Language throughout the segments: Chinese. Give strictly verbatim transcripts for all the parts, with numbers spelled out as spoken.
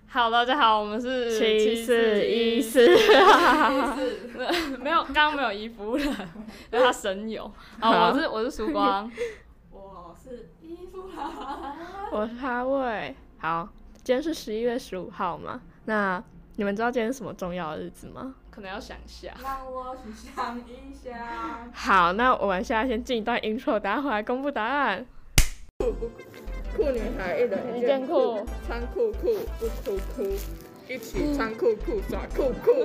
好，大家好，我们是七四一四， 没有，刚刚没有衣服了，因为他神游。好，我是我是曙光， 我是衣服啦， 我是哈卫。好，今天是十一月十五号嘛，那你们知道今天是什么重要的日子吗？ 可能要想一下。 让我去想一下。 好，那我们现在先进一段 intro， 等下回来公布答案。酷女孩一人一件裤，穿裤裤不哭哭，一起穿裤裤耍酷酷。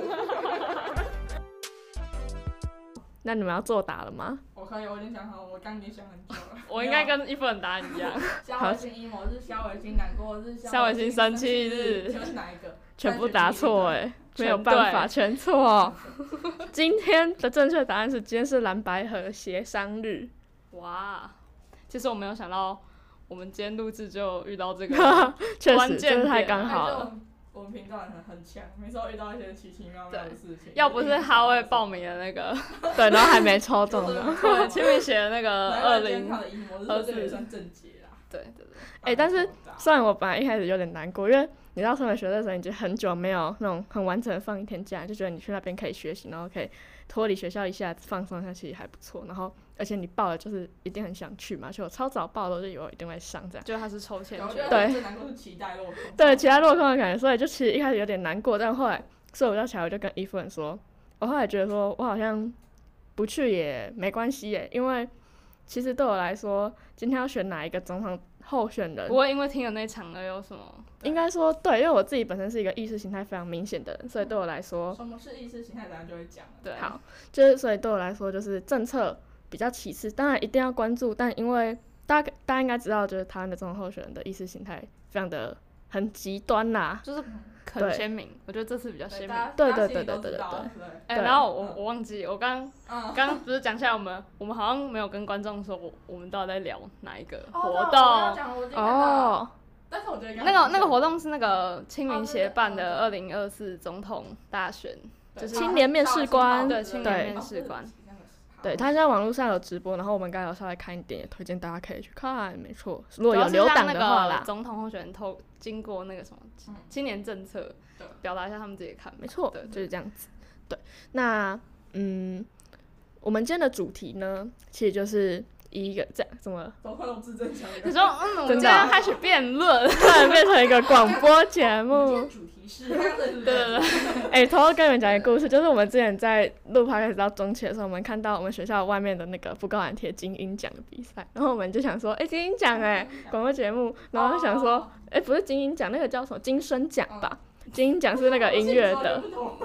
那你们要作答了吗？ 我可以，我已经想好，我刚已经想很久了。 我应该跟一份答案一样。 萧伟星 emo 日，萧伟星难过日， 萧伟星生气日。 请问是哪一个？ 全部答错哎、欸，没有办法，全错。今天的正确答案是今天是蓝白河协商日。 哇，其实我没有想到。我们今天录制就遇到这个关键点， 太刚好了。 我们频道很很强，每次都遇到一些奇奇妙妙的事情。 要不是哈卫报名的那个， 对，然后还没抽中呢。 对，前面写的那个二零二四，也算正解啦。 对对对。 哎、欸，但是虽然我本来一开始有点难过，因为你知道，身为学生的时候，已经很久没有那种很完整的放一天假，就觉得你去那边可以学习，然后可以脱离学校一下子放松一下，其实还不错。然后。而且你报了就是一定很想去嘛，所以我超早报的，就以为我一定会上这样。 就他是抽签去。 对。 最难过是期待落空。 对，期待落空的感觉，所以就其实一开始有点难过，但后来睡午觉起来，我就跟伊夫人说，我后来觉得说我好像不去也没关系耶，因为其实对我来说，今天要选哪一个总统候选人， 不会因为听了那场而有什么。 应该说对，因为我自己本身是一个意识形态非常明显的人，所以对我来说。 什么是意识形态？等下就会讲了。 对。 好，就是所以对我来说，就是政策。比较其次，当然一定要关注，但因为大家大家应该知道，就是台湾的总统候选人的意识形态非常的很极端啦， 就是很鲜明。我觉得这次比较鲜明。 对对对对对对对。 哎、欸，然后我我忘记，我刚刚刚不是讲下来，我们我们好像没有跟观众说，我我们到底在聊哪一个活动？ 哦。但是我觉得那个那个活动是那个青民协办的二零二四总统大选，就是青年面试官， 对青年面试官。 对，他现在网络上有直播，然后我们刚才有稍微看一点，也推荐大家可以去看，没错。如果有留档的话啦， 总统候选人透经过那个什么青年政策，嗯、表达一下他们自己的看法。 没错，对，就是这样子。对，那嗯，我们今天的主题呢，其实就是以一个这样怎么？ 你说，嗯，我们今天开始辩论， 突然变成一个广播节目。 主题是，对对对。 哎、欸，偷偷跟你们讲一个故事，就是我们之前在录 podcast 到中期的时候，我们看到我们学校外面的那个布告栏贴金鹰奖的比赛，然后我们就想说，哎、欸，金鹰奖哎，广播节目，然后就想说，哎、欸，不是金鹰奖，那个叫什么金声奖吧？金鹰奖是那个音乐的，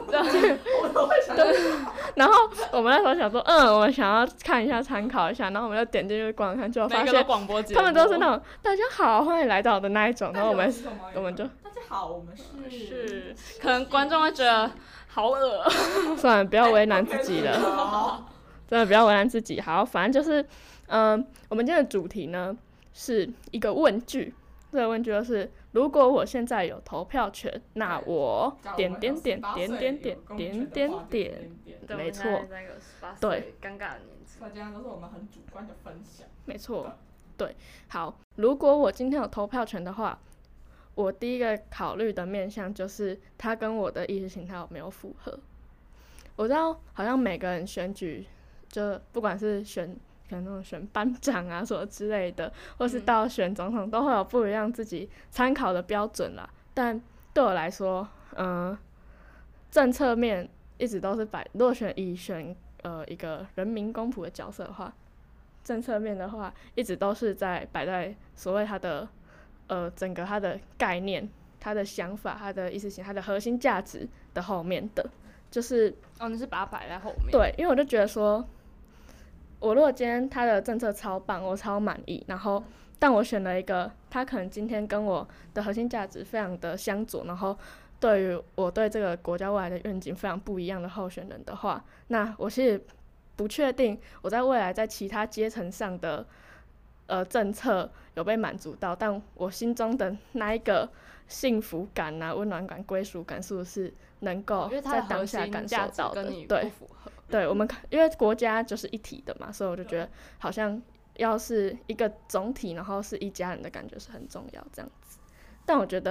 对。然后我们那时候想说，嗯，我们想要看一下，参考一下，然后我们就点进去逛看，就发现他们都是那种大家好，欢迎来到的那一种，然后我们我们就大家好，我们是是，可能观众会觉得好恶， 算了，不要为难自己了，真的不要为难自己。好，反正就是，嗯，我们今天的主题呢是一个问句。这个问句就是：如果我现在有投票权，那我点点点点点点点点点，没错，对， 尴尬的年纪， 大家都是我们很主观的分享， 没错，对，好，如果我今天有投票权的话，我第一个考虑的面向就是它跟我的意识形态有没有符合。我知道，好像每个人选举，就不管是选。可能那种选班长啊什么之类的，或是到选总统，都会有不一样自己参考的标准啦。但对我来说，嗯、呃，政策面一直都是摆，如果选以选呃一个人民公仆的角色的话，政策面的话，一直都是在摆在所谓他的呃整个他的概念、他的想法、他的意识形态、他的核心价值的后面的，就是哦，你是把它摆在后面？ 对，因为我就觉得说。我如果今天他的政策超棒，我超满意，然后但我选了一个他可能今天跟我的核心价值非常的相左，然后对于我对这个国家未来的愿景非常不一样的候选人的话，那我其实不确定我在未来在其他阶层上的呃政策有被满足到，但我心中的那一个幸福感啊、温暖感、归属感，是不是能够在当下感受到的？对。对，我们因为国家就是一体的嘛，所以我就觉得好像要是一个总体，然后是一家人的感觉是很重要这样子。但我觉得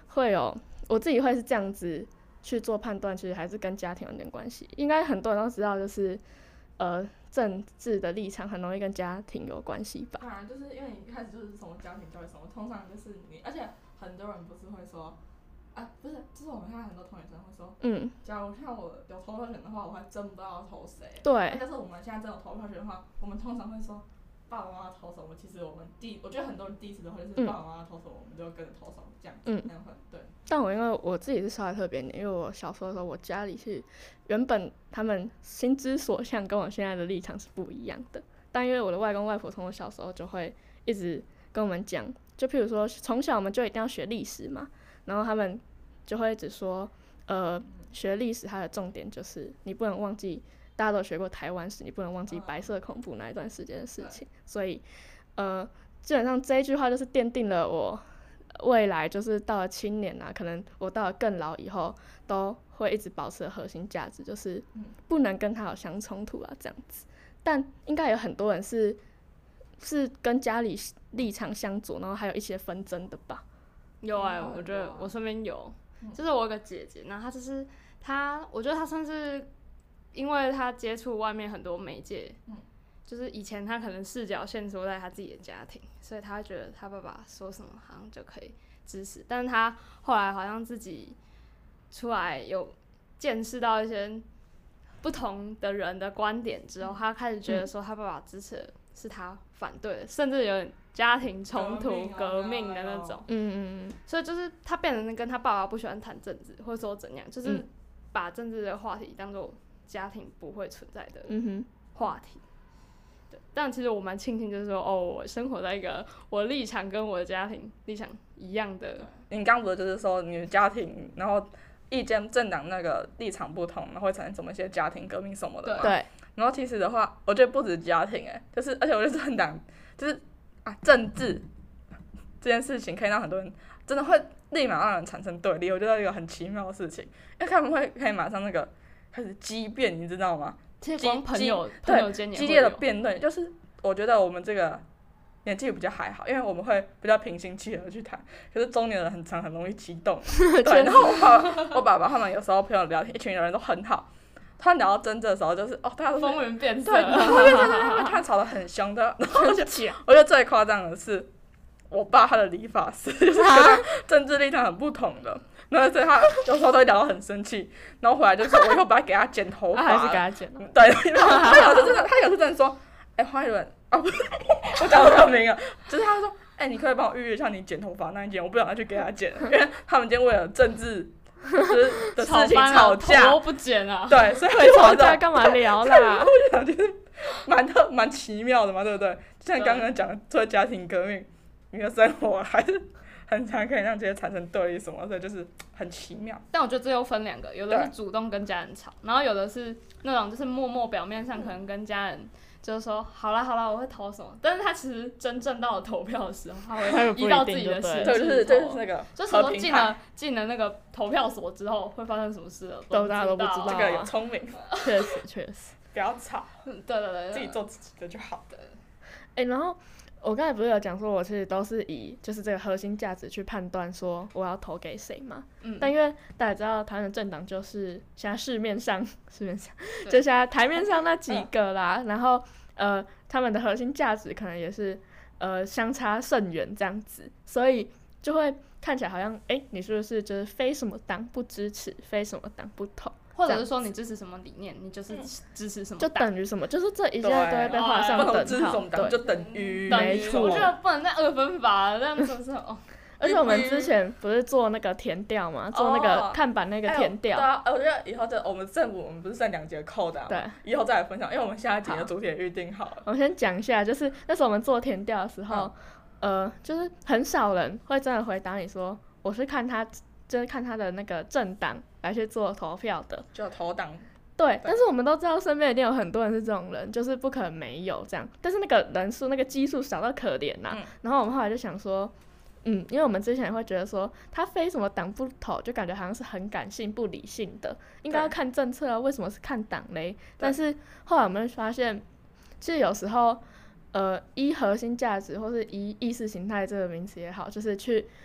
会有我自己会是这样子去做判断，其实还是跟家庭有点关系。应该很多人都知道，就是呃政治的立场很容易跟家庭有关系吧。 当然，就是因为你一开始就是什么家庭教育什么，通常就是你，而且很多人不是会说。啊，不是，就是我们现在很多同学生会说，嗯，假如像我有投票权的话，我还真不知道要投谁。 对。 但是我们现在真有投票权的话，我们通常会说爸爸妈妈投什么，其实我们第，我觉得很多人第一次都会是爸爸妈妈投什么，我们就跟着投什么这样子，嗯，那样会对。 但我因为我自己是稍微特别点，因为我小时候的时候，我家里是原本他们心之所向跟我现在的立场是不一样的，但因为我的外公外婆从我小时候就会一直跟我们讲，就譬如说从小我们就一定要学历史嘛。然后他们就会一直说，呃，学历史它的重点就是你不能忘记，大家都学过台湾史，你不能忘记白色恐怖那一段时间的事情。所以，呃，基本上这一句话就是奠定了我未来就是到了青年啊，可能我到了更老以后，都会一直保持的核心价值，就是不能跟他有相冲突啊，这样子。但应该有很多人是是跟家里立场相左，然后还有一些纷争的吧。 有哎、欸，我觉得我身边有，就是我有个姐姐，然后她就是她，我觉得她算是，因为她接触外面很多媒介，嗯、就是以前她可能视角限缩在她自己的家庭，所以她会觉得她爸爸说什么好像就可以支持，但是她后来好像自己出来有见识到一些不同的人的观点之后，她开始觉得说她爸爸支持的是她反对的，甚至有点家庭冲突、革命的那种，嗯嗯嗯，所以就是他变成跟他爸爸不喜欢谈政治，或者说怎样，就是把政治的话题当做家庭不会存在的话题。对，但其实我蛮庆幸，就是说，哦，我生活在一个我立场跟我的家庭立场一样的。 你刚不是就是说你的家庭，然后意见政党那个立场不同，然后会产生什么一些家庭革命什么的嘛？ 对。 然后其实的话，我觉得不止家庭哎、欸，就是而且我觉得政党就是。啊，政治这件事情可以让很多人真的会立马让人产生对立，我觉得一个很奇妙的事情，因为他们会可以马上那个开始激辩，你知道吗？ 其实光朋友朋友间也会有激烈的辩论，就是我觉得我们这个年纪比较还好，因为我们会比较平心气和去谈，可是中年人很常很容易激动，对，然后我爸我爸爸他们有时候朋友聊天，一群人都很好。他聊到争执的时候，就是哦，大家都是风云变色， 对，风云变色，他们吵得很凶的。然后我觉得，我觉得最夸张的是，我爸他的理发师就是跟他政治立场很不同的，然后所以他有时候都会聊到很生气，然后回来就说，我以后不要给他剪头发， 还是给他剪了。 对，他有时真的，他有时真的说，哎、欸，花园，哦，不是，我讲得很明了，就是他说，哎、欸，你可以帮我预约一下你剪头发那一间，我不想再去给他剪了，因为他们今天为了政治。就是的事情吵架， 头都不剪啊！ 对，所以会吵架干嘛聊啦？ 我想就是蛮特蛮奇妙的嘛，对不对？就像刚刚讲的，做家庭革命，你的生活还是很常可以让这些产生对立什么，所以就是很奇妙。 但我觉得这又分两个，有的是主动跟家人吵，然后有的是那种就是默默表面上可能跟家人。就是说，好啦好啦，我会投什么？但是他其实真正到了投票的时候，他会依照自己的事情投。 对，就是就是那个就是说进了进了那个投票所之后，会发生什么事了， 都大家都不知道。 这个有聪明， 确实确实。 不要吵， 嗯，对对对， 自己做自己的就好。 对。 哎、欸，然后我刚才不是有讲说，我其实都是以就是这个核心价值去判断说我要投给谁嘛。嗯。但因为大家知道台湾的政党就是现在市面上市面上就现在台面上那几个啦，嗯、然后。呃，他们的核心价值可能也是呃相差甚远这样子，所以就会看起来好像，哎、欸，你是不是就是非什么党不支持，非什么党不投， 或者是说你支持什么理念，你就是支持什么党， 就等于什么，就是这一切都会被画上等号， 对，就等于， 没错。 我觉得不能再二分法了，这样子是哦。 而且我们之前不是做那个填调嘛，做那个看板那个填调。 对啊，我觉得以后这我们政府我们不是剩两节扣的、啊，对，以后再来分享，因为我们下一集的主题也预定好了。 我先讲一下，就是那时候我们做填调的时候，嗯、呃，就是很少人会真的回答你说，我是看他，就是看他的那个政党来去做投票的， 就投党。 对，但是我们都知道身边一定有很多人是这种人，就是不可能没有这样，但是那个人数那个基数少到可怜呐、啊嗯。然后我们后来就想说。嗯，因为我们之前也会觉得说，他非什么党不投，就感觉好像是很感性、不理性的，应该要看政策啊，为什么是看党嘞？但是后来我们发现，其实有时候，呃，依核心价值或是依意识形态这个名词也好，就是去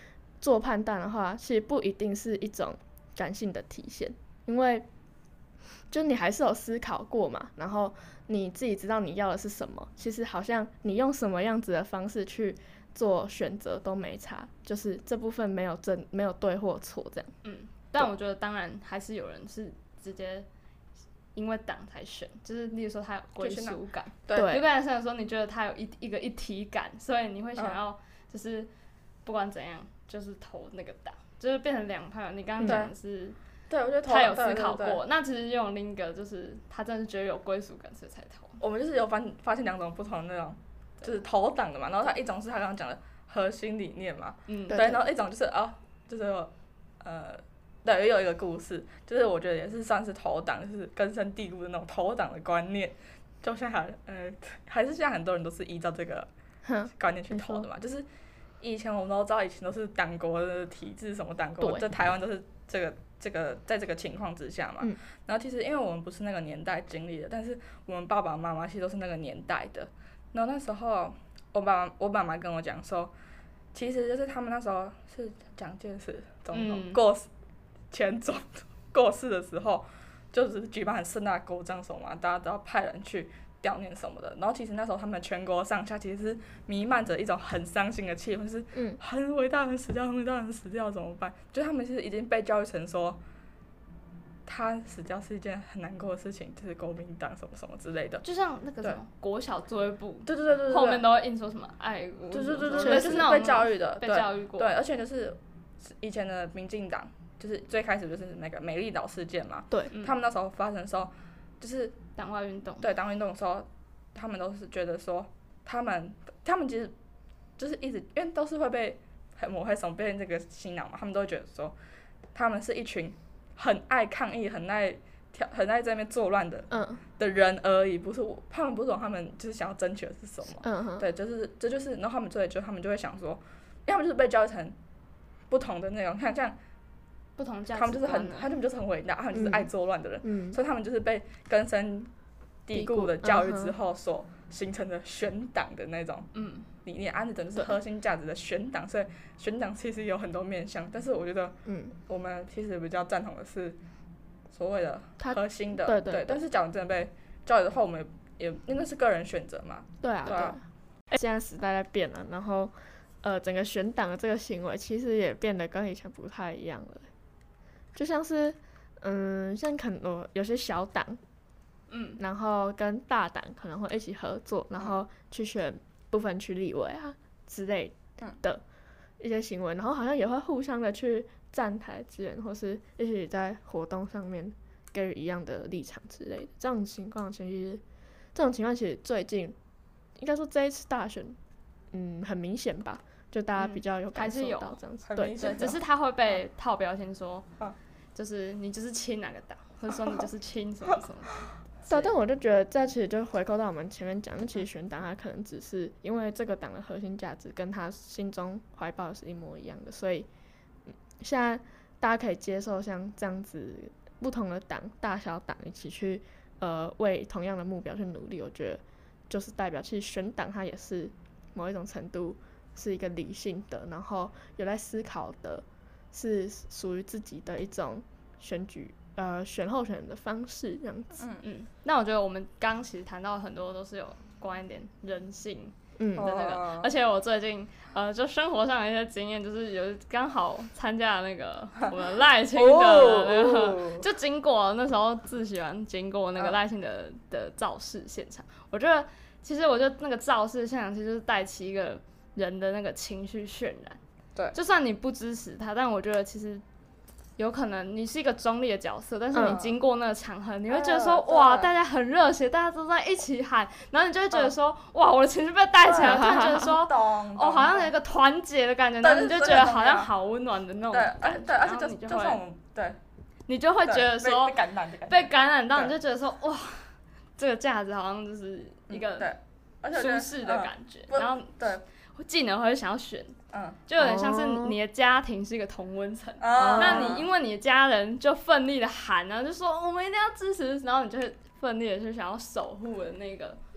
做判断的话，其实不一定是一种感性的体现，因为就你还是有思考过嘛，然后你自己知道你要的是什么，其实好像你用什么样子的方式去做选择都没差，就是这部分没有正没有对或错这样。 嗯，但我觉得当然还是有人是直接因为党才选，就是例如说他有归属感， 对， 有个人是说你觉得他有一一个一体感，所以你会想要就是不管怎样就是投那个党，就是变成两派。你刚刚讲的是。 对，我觉得他有思考过， 对对对， 那其实用另一个就是他真的觉得有归属感，所以才投。 我们就是有发发现两种不同的那种，就是投党的嘛。然后他一种是他刚刚讲的核心理念嘛，嗯，对，然后一种就是哦，就是呃，对，也有一个故事，就是我觉得也是算是投党，就是根深蒂固的那种投党的观念，就像还呃还是现在很多人都是依照这个观念去投的嘛，就是以前我们都知道，以前都是党国的体制，什么党国在台湾都是这个。这个在这个情况之下嘛，嗯、然后其实因为我们不是那个年代经历的，但是我们爸爸妈妈其实都是那个年代的。然后那时候我爸我爸妈跟我讲说，其实就是他们那时候是蒋介石总统过世、嗯、前总统过世的时候，就是举办很盛大的国葬什么嘛，大家都要派人去悼念什么的。然后其实那时候他们全国上下其实是弥漫着一种很伤心的气氛，就是很伟大的人死掉，很伟大的人死掉怎么办？就他们其实已经被教育成说，他死掉是一件很难过的事情，就是国民党什么什么之类的。 就像那个什么国小作业簿， 对对对对对， 后面都会印说什么爱国， 对对对对对，就是被教育的， 被教育过。 对，而且就是以前的民进党，就是最开始就是那个美丽岛事件嘛， 对， 他们那时候发生的时候，就是党外运动， 对党外运动的时候。他们都是觉得说，他们他们其实就是一直，因为都是会被抹黑、怂被那个洗脑嘛，他们都会觉得说，他们是一群很爱抗议、很爱挑、很爱在那边作乱的、嗯、的人而已，不是我，他们不懂他们就是想要争取的是什么。嗯、对，就是这就是，然后他们所以就他们就会想说，因为他们就是被教育成不同的内容，看这样。 不同价值观， 他们就是很，他们就是很伟大，他们就是爱作乱的人，嗯、所以他们就是被根深蒂固的教育之后所形成的选党的那种理念，按照就是核心价值的选党，所以选党其实有很多面向，但是我觉得我们其实比较赞同的是所谓的核心的， 对, 对, 对，但是假如真的被教育的话，我们也因为是个人选择嘛， 对啊，对啊。现在时代在变了，然后呃，整个选党的这个行为其实也变得跟以前不太一样了，就像是嗯，像很多有些小党。嗯，然后跟大党可能会一起合作，然后去选不分区立委啊之类的一些行为，然后好像也会互相的去站台支援，或是一起在活动上面给予一样的立场之类的。这种情况其实，这种情况其实最近应该说这一次大选，嗯，很明显吧，就大家比较有感受到这样子， 嗯、对对，只是他会被套标签说，嗯、就是你就是亲哪个党，或者说你就是亲什么什么。 对，但我就觉得这其实就回扣到我们前面讲，那其实选党他可能只是因为这个党的核心价值跟他心中怀抱的是一模一样的，所以、嗯、现在大家可以接受像这样子不同的党大小党一起去呃为同样的目标去努力，我觉得就是代表其实选党它也是某一种程度是一个理性的，然后有在思考的，是属于自己的一种选举。呃，选候选人的方式这样子。 嗯嗯。那我觉得我们刚其实谈到很多都是有关一点人性的那个，嗯、而且我最近呃，就生活上的一些经验，就是有刚好参加了那个我们赖清德的那个，哦、就经过那时候自喜欢经过那个赖清德的造势现场，我觉得其实我觉得那个造势现场其实就是带起一个人的那个情绪渲染。 对。 就算你不支持他，但我觉得其实。有可能你是一个中立的角色，但是你经过那个场合，嗯、你会觉得说、呃、哇，大家很热血，大家都在一起喊，然后你就会觉得说、嗯、哇，我的情绪被带起来，突然觉得说哦，好像有一个团结的感觉，然后你就觉得好像好温暖的那种感觉， 对，而且就你就会对， 你就会觉得说被感染的感觉， 被感染到，你就觉得说哇，这个价值好像就是一个舒适的感觉， 嗯、 然后对， 技能会想要选。嗯，就有点像是你的家庭是一个同温层，哦、那你因为你的家人就奋力的喊，然后就说我们一定要支持，然后你就会奋力的去想要守护的那个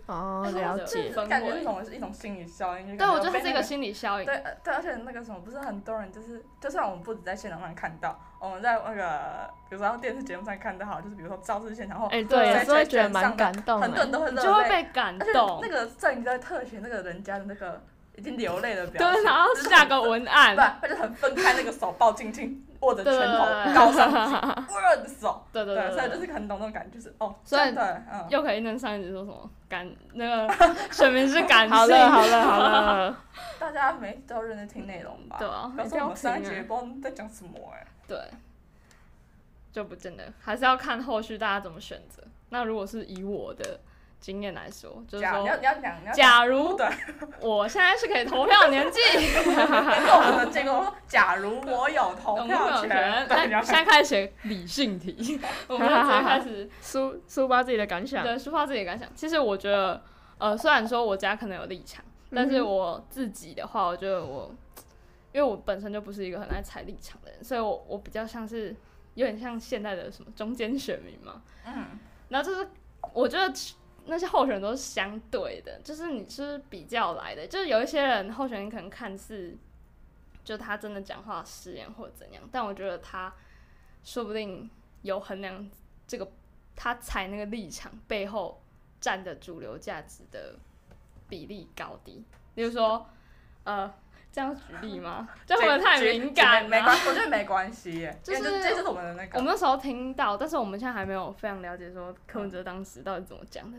哦，了解。 感觉一种是一种心理效应。 对，我觉得它是一个心理效应。 对对，而且那个什么，不是很多人就是，就算我们不止在现场上看到，我们在那个比如说电视节目上看到，好，就是比如说肇事现场后， 哎、欸，对，也是会觉得蛮感动的， 很多人都会热泪， 就会被感动。 那个摄影在特写那个人家的那个已经流泪的表情， 对，然后下个文案， 不，他就很分开那个手抱紧紧。握着拳头高上去，握着手， 对对 对, 对, 对，所以就是很懂那种感觉，就是哦， 所以对，嗯， 又可以跟上一集说什么感那个选民是感性， 好了好了好了， 大家没都认真听内容吧？ 对啊， 有时候我们上一集也不知道在讲什么哎、欸， 对，就不真的还是要看后续大家怎么选择。那如果是以我的经验来说，就是说， 你要你要讲， 假如对， 我现在是可以投票的年纪， 我们结果说，假如我有投票权， 对，现在开始写理性题，我们就直接开始抒抒发自己的感想， 对，抒发自己的感想。其实我觉得，呃，虽然说我家可能有立场，但是我自己的话，我觉得我，因为我本身就不是一个很爱踩立场的人，所以我我比较像是有点像现在的什么中间选民嘛，嗯，然后就是我觉得。那些候选人都是相对的，就是你是比较来的，就是有一些人候选人可能看似就他真的讲话失言或者怎样，但我觉得他说不定有衡量这个他采那个立场背后占的主流价值的比例高低。例如说，呃，这样举例吗？这会不会太敏感了？ 没关，我觉得没关系耶， 就是这就是我们的那个。 我们那时候听到，但是我们现在还没有非常了解说柯文哲当时到底怎么讲的。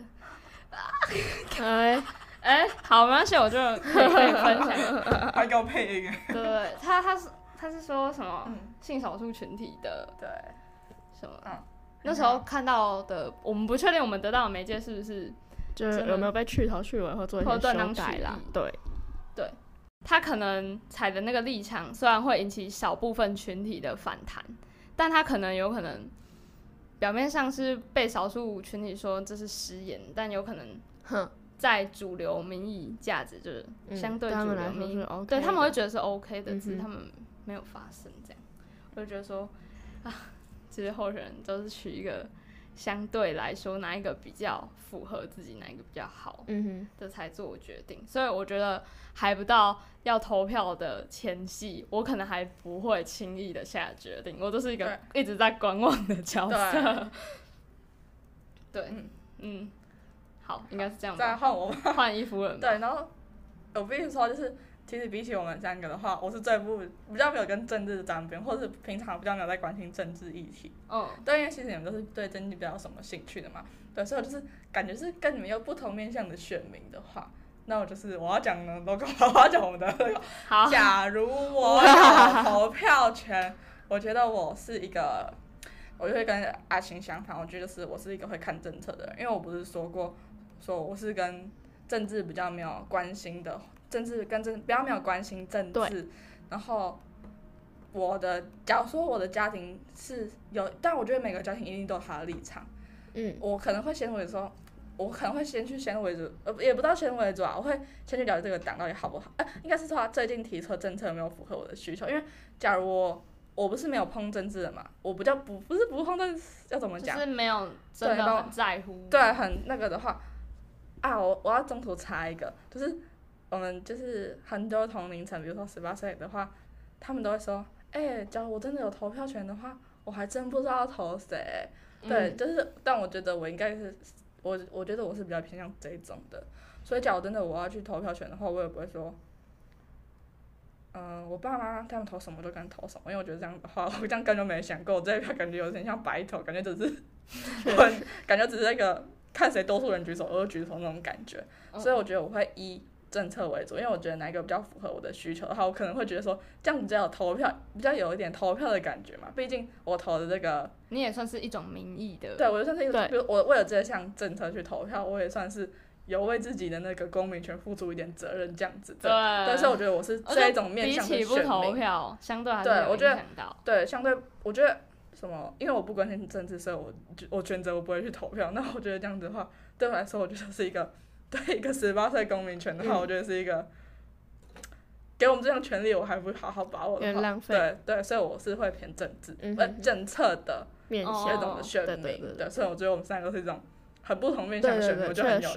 哎哎，好，没关系，我就可以可以分享。 还给我配一个。 对对，他他是他是说什么、嗯、性少数群体的对什么？嗯，那时候看到的，我们不确定我们得到的媒介是不是就是有没有被去头去尾或做一些修改啦？对对，他可能采的那个立场虽然会引起小部分群体的反弹，但他可能有可能。表面上是被少数群体说这是失言，但有可能在主流民意价值就是相对主流民意， 嗯、 对他们会觉得是 OK 的，只是他们没有发生这样。我就觉得说啊，这些候选人都是取一个相对来说哪一个比较符合自己，哪一个比较好的才做决定，所以我觉得还不到要投票的前夕，我可能还不会轻易的下决定，我都是一个一直在观望的角色。对， 对，嗯嗯，好，应该是这样吧。 再换我吧， 换衣服了。 对，然后我必须说，就是其实比起我们三个的话，我是最不比较没有跟政治沾边，或者是平常比较没有在关心政治议题。嗯，对，因为其实你们都是对政治比较有什么兴趣的嘛。对，所以我就是感觉是跟你们有不同面向的选民的话。那我就是我要讲呢，都跟我要讲我们的那个。好。假如我有投票权，我觉得我是一个，我就会跟阿晴相反。我觉得是我是一个会看政策的人，因为我不是说过，说我是跟政治比较没有关心的，政治跟政比较没有关心政治。然后我的，假如说我的家庭是有，但我觉得每个家庭一定都有他的立场。嗯。我可能会先会说。我可能会先去先入为主，呃，也不到先入为主啊，我会先去了解这个党到底好不好。哎、呃，应该是说他最近提出的政策有没有符合我的需求？因为假如我我不是没有碰政治的嘛，我比较不不是不碰政治，要怎么讲？ 就是没有真的很在乎。 对，对很那个的话，啊，我我要中途插一个，就是我们就是很多同龄层，比如说十八岁的话，他们都会说，哎、欸，假如我真的有投票权的话，我还真不知道要投谁。对，嗯、就是，但我觉得我应该是。我我觉得我是比较偏向这一种的，所以假如真的我要去投票权的话，我也不会说，嗯、呃，我爸妈他们投什么就敢投什么，因为我觉得这样的话，我这样根本没想过，我这一票感觉有点像白投，感觉只是，感觉只是那个看谁多数人举手而举手那种感觉，所以我觉得我会依政策为主，因为我觉得哪一个比较符合我的需求的话，我可能会觉得说这样子比较有投票，比较有一点投票的感觉嘛。毕竟我投的这个， 你也算是一种民意的。 对，我就算是一种，比如我为了这项政策去投票，我也算是有为自己的那个公民权付出一点责任这样子。对。但是我觉得我是这一种面向的选民。 比起不投票，相对还是有影响到。 对，相对我觉得什么，因为我不关心政治，所以我我选择我不会去投票。那我觉得这样子的话，对我来说，我觉得是一个。对一个十八岁公民权的话、嗯，我觉得是一个给我们这项权利，我还不好好把握的话，对对，所以我是会偏政治、嗯、呃政策的面向那种的选民， 对对对对， 对，所以我觉得我们三个是一种很不同面向的选民，我觉得很有趣。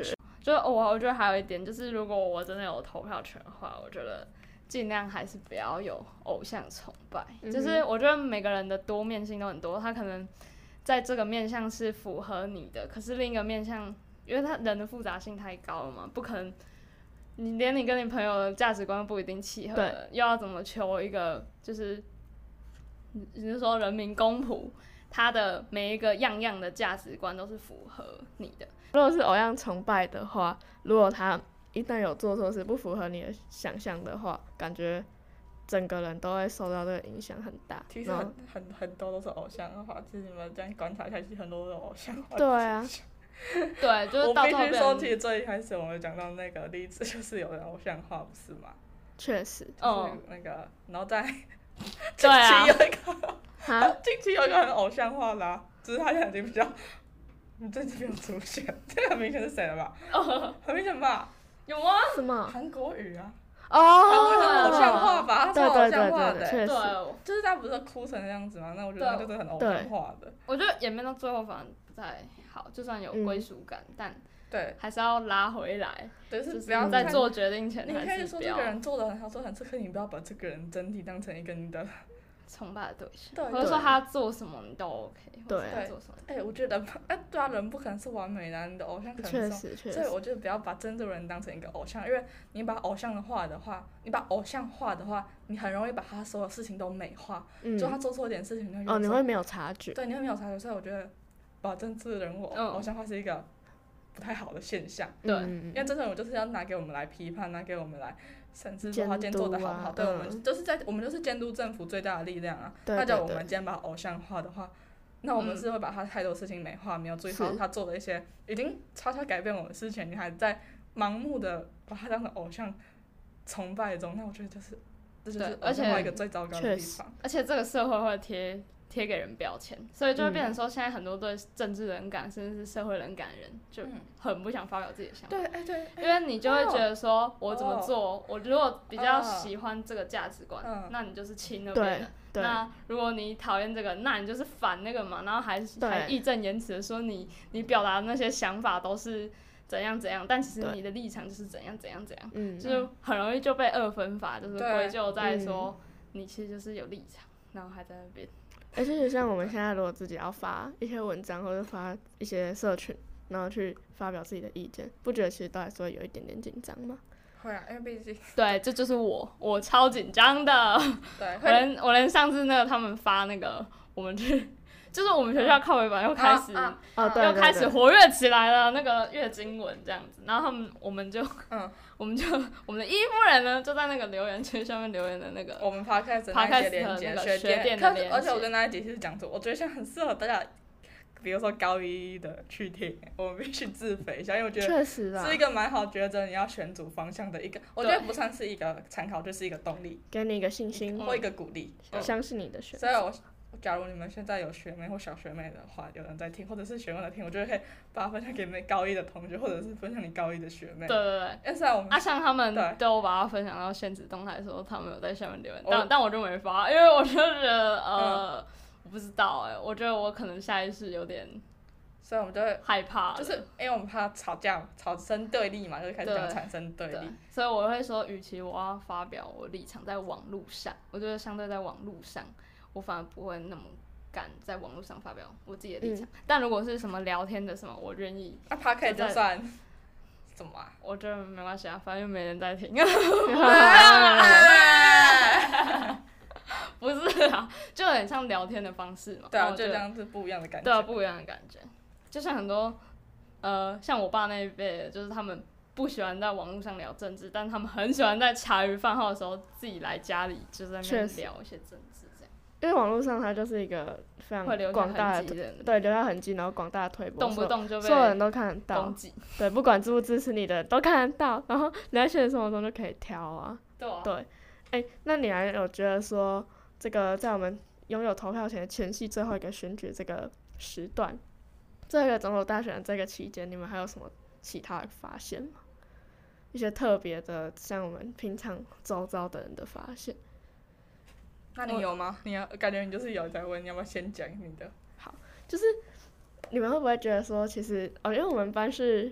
就我我觉得还有一点就是，如果我真的有投票权的话，我觉得尽量还是不要有偶像崇拜。嗯、就是我觉得每个人的多面性都很多，他可能在这个面向是符合你的，可是另一个面向，因为他人的复杂性太高了嘛，不可能。你连你跟你朋友的价值观不一定契合，又要怎么求一个就是你是说人民公仆，他的每一个样样的价值观都是符合你的。 如果是偶像崇拜的话，如果他一旦有做错事不符合你的想象的话，感觉整个人都会受到这个影响很大。 其实很很很多都是偶像的话，其实你们这样观察下去，很多都是偶像化。 对啊。 对，就是到我必须说，其实最一开始我们讲到那个例子，就是有人偶像化，不是吗？ 确实。 就是那个，嗯、然后在近期有一个，近期有一个很偶像化的、啊，只是他现在已经比较，你这次没有出现，这个很明显是谁了吧？哦，很明显吧？ 有吗？ 什么？ 韩国语啊。 哦。 韩国语很偶像化吧？他是偶像化的、欸， 对对对， 对， 就是他不是哭成那样子吗？那我觉得他就是很偶像化的。 我觉得演变到最后反而不太好，就算有归属感，嗯、但对还是要拉回来。 对，是不要在做决定前， 你可以说这个人做的很好，做得很，可是你不要把这个人整体当成一个你的崇拜的对象， 对， 或者说他做什么你都 OK， 对， 他做什么， 哎、欸，我觉得，哎、欸，对啊，人不可能是完美的、啊，你的偶像可能是， 确实确实， 所以我觉得不要把真正人当成一个偶像，因为你把偶像化的话，你把偶像化的话，你很容易把他所有事情都美化，嗯、就他做错一点事情，你会哦，你会没有察觉， 对，你会没有察觉，所以我觉得把真正人物偶像化是一个不太好的现象， 对、 嗯，因为真正人物就是要拿给我们来批判，拿给我们来。甚至说他今天做的好不好，对、啊、我们就是在我们就是监督政府最大的力量啊。 对对对， 那叫我们今天把偶像化的话，那我们是会把他太多事情美化，没有注意到他做的一些已经悄悄改变我们的事情，你还在盲目的把他当成偶像崇拜中，那我觉得就是这就是偶像化一个最糟糕的地方。 而且这个社会会贴贴给人标签，所以就会变成说，现在很多对政治冷感、嗯、甚至是社会冷感的人，就很不想发表自己的想法。 对，哎对， 因为你就会觉得说，我怎么做，哦、我如果比较喜欢这个价值观、哦，那你就是亲那边的。那如果你讨厌这个，那你就是反那个嘛，然后还还义正言辞的说你你表达的那些想法都是怎样怎样，但其实你的立场就是怎样怎样怎样，嗯，就是很容易就被二分法，就是归咎在说、嗯、你其实就是有立场，然后还在那边。 而且像我们现在如果自己要发一些文章或者发一些社群，然后去发表自己的意见，不觉得其实都还是会有一点点紧张吗？ 会啊，因为毕竟对，这就是我，我超紧张的。对，我连我连上次那个他们发那个我们去，就是我们学校靠北版又开始、啊啊、又开始活跃起来了，那个月经文这样子，然后他们我们就嗯。我们就我们的一夫人呢，就在那个留言区下面留言的那个， 我们 podcast 的那些连结，学店的连结， 而且我跟那一集是讲说，我觉得现在很适合大家，比如说高一的去听，我们必须自肥一下，因为我觉得是一个蛮好抉择你要选组方向的一个，我觉得不算是一个参考，就是一个动力， 给你一个信心或一个鼓励， 相信你的选择。 所以我假如你们现在有学妹或小学妹的话，有人在听，或者是学妹在听，我觉得可以把它分享给你高一的同学，或者是分享你高一的学妹。 对对对。 因为虽然我们啊，像他们都把它分享到限时动态的时候，他们有在下面留言，但但我就没发，因为我就觉得呃、嗯，我不知道哎、欸，我觉得我可能下意识有点， 所以我们就会害怕， 就是因为我们怕吵架，吵生对立嘛，就开始讲产生对立。 对所以我会说，与其我要发表我立场在网络上，我觉得相对在网络上，我反而不会那么。敢在网络上发表我自己的立场、嗯，但如果是什么聊天的什么，我愿意。 那 podcast 就算怎么啊？ 我觉得没关系啊，反正又没人在听。不是啊，就有点像聊天的方式嘛。 对啊，就这样是不一样的感觉。 对啊，不一样的感觉。就像很多呃，像我爸那一辈，就是他们不喜欢在网络上聊政治，但他们很喜欢在茶余饭后的时候自己来家里，就在那边聊一些政治。 因为网络上它就是一个非常广大的，对，留下痕迹，然后广大的推播， 动不动就被所有人都看得到，对，不管支不支持你的都看得到，然后你在现实生活中就可以挑啊， 对啊， 对，哎、欸，那你还有觉得说，这个在我们拥有投票权的前夕最后一个选举这个时段，最后一个总统大选的这个期间，你们还有什么其他的发现吗？一些特别的，像我们平常周遭的人的发现。 那你有吗？你要感觉你就是有在问，你要不要先讲你的？ 好，就是你们会不会觉得说，其实哦，因为我们班是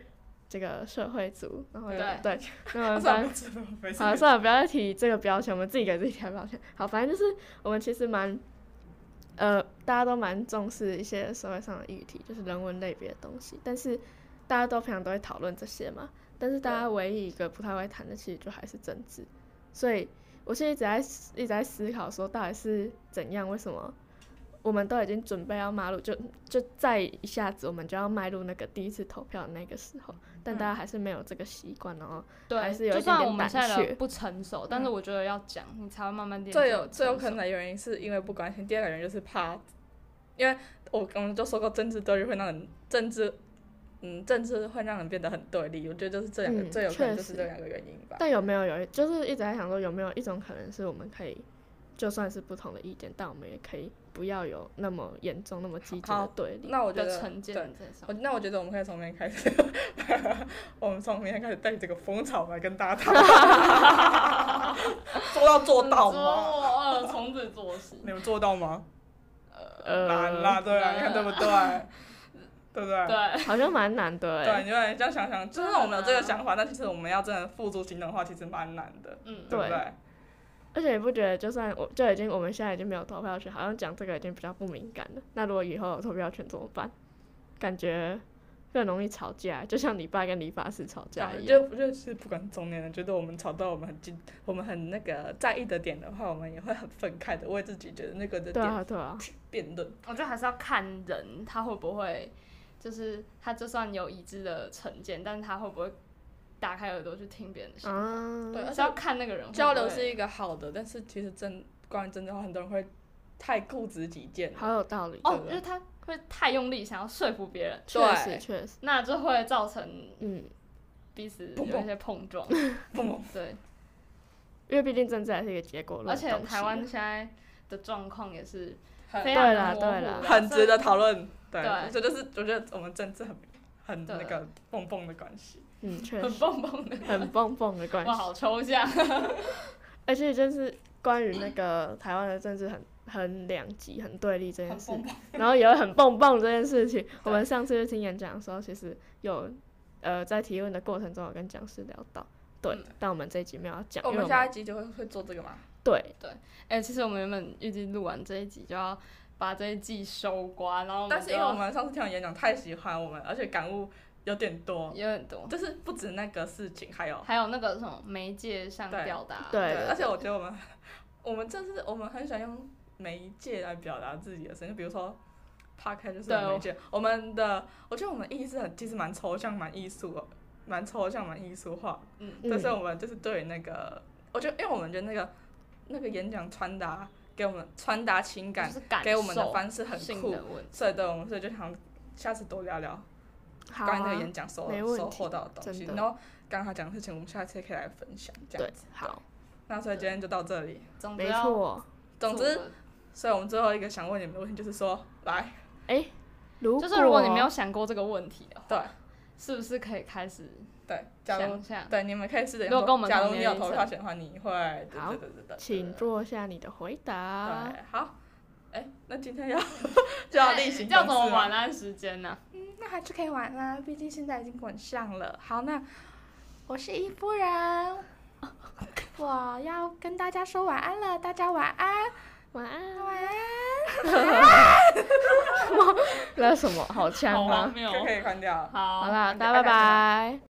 这个社会组，然后对对，那么反好算了，不要再提这个标签，我们自己给自己贴标签。好，反正就是我们其实蛮，呃，大家都蛮重视一些社会上的议题，就是人文类别的东西，但是大家都平常都会讨论这些嘛，但是大家唯一一个不太会谈的，其实就还是政治。所以我现在一直在一直在思考说，到底是怎样，为什么？我们都已经准备要迈入，就就再一下子我们就要迈入那个第一次投票的那个时候，但大家还是没有这个习惯，然后还是有一点点胆怯。 就算我们现在的不成熟，但是我觉得要讲，你才会慢慢练。 最有最有可能的原因是因为不关心，第二个原因就是怕，因为我我们就说过政治对立会让人政治，嗯，政治会让人变得很对立。我觉得就是这两个、 嗯、 最有可能就是这两个原因吧。 但有没有有就是一直在想说有没有一种可能是我们可以，就算是不同的意见，但我们也可以。不要有那么严重、那么激进的对立。 那我觉得， 对， 我那我觉得我们可以从明天开始，我们从明天开始带这个风潮来跟大家讨论，做到做到吗？ 做，从此做起。 你们做到吗？ 呃， 难啦，对啊，你看对不对？对不对？ 对， 好像蛮难的。 对，你就这样想想，就是我们有这个想法，但其实我们要真的付诸行动的话，其实蛮难的，嗯，对不对？ 而且你不觉得，就算我就已经我们现在已经没有投票权，好像讲这个已经比较不敏感了。那如果以后有投票权怎么办？感觉更容易吵架，就像理爸跟理发师吵架一样。 就就是不管中年人觉得我们吵到我们很近，我们很那个在意的点的话，我们也会很愤慨的为自己觉得那个的点去辩论。 我觉得还是要看人他会不会，就是他就算有已知的成见，但是他会不会打开耳朵去听别人的想法，嗯、对，而且要看那个人会不会。 交流是一个好的，但是其实真关于真的话，很多人会太固执己见。 好有道理。 哦，因为他会太用力想要说服别人， 确实确实， 那就会造成嗯彼此有一些碰撞。对， 因为毕竟政治还是一个结果论， 而且台湾现在的状况也是非常的模糊， 很值得讨论。对， 这就是我觉得我们政治很很那个蹦蹦的关系。 嗯，确实很蹦蹦的， 很蹦蹦的关系。 哇，好抽象。 而且就是关于那个台湾的政治很很两极、很对立这件事，然后也有很蹦蹦这件事情。我们上次去听演讲的时候，其实有呃在提问的过程中有跟讲师聊到，对，嗯、但我们这一集没有要讲。 我们下一集就会会做这个吗？ 对对，哎、欸，其实我们原本预计录完这一集就要把这一季收刮，然后但是因为我们上次听完演讲太喜欢我们，而且感悟。有点多， 有点多， 就是不止那个事情，还有还有那个什么媒介上表达， 对，对对，而且我觉得我们我们这是我们很喜欢用媒介来表达自己的声音，比如说 podcast 就是媒介，我们的我觉得我们意思很其实蛮抽象、蛮艺术、蛮抽象、蛮艺术化，嗯，但是我们就是对那个，我觉得因为我们觉得那个那个演讲传达给我们传达情感给我们的方式很酷，所以对，我们所以就想下次多聊聊。关于那个演讲收收获到的东西，然后刚才讲的事情，我们下次也可以来分享，这样子。 好， 那所以今天就到这里。 没错。 总之，所以我们最后一个想问你们的问题就是说，来， 哎，如果就是如果你没有想过这个问题的话， 对， 是不是可以开始？ 对，假如对你们可以试着说， 假如你有投票权的话，你会， 好，请做下你的回答。 对，好。哎，那今天要就要例行公事要怎么晚安时间呢？ 嗯，那还是可以晚啦，毕竟现在已经晚上了。好，那我是伊夫人，我要跟大家说晚安了，大家晚安， 晚安， 晚安， 晚安。那什么？好呛吗？ 可以关掉。 好， 好啦，大家拜拜。